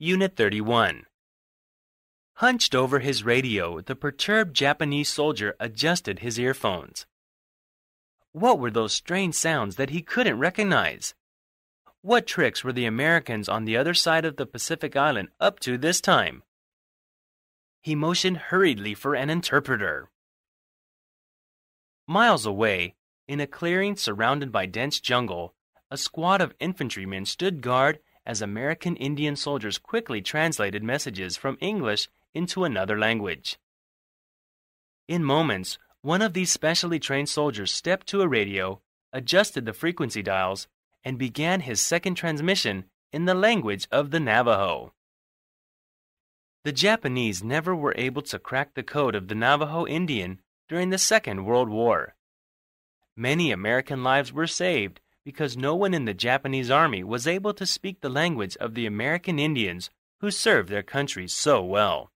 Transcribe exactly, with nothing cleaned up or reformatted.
Unit thirty-one. Hunched over his radio, the perturbed Japanese soldier adjusted his earphones. What were those strange sounds that he couldn't recognize? What tricks were the Americans on the other side of the Pacific Island up to this time? He motioned hurriedly for an interpreter. Miles away, in a clearing surrounded by dense jungle, a squad of infantrymen stood guard as American Indian soldiers quickly translated messages from English into another language. In moments, one of these specially trained soldiers stepped to a radio, adjusted the frequency dials, and began his second transmission in the language of the Navajo. The Japanese never were able to crack the code of the Navajo Indian during the Second World War. Many American lives were saved because no one in the Japanese army was able to speak the language of the American Indians who served their country so well.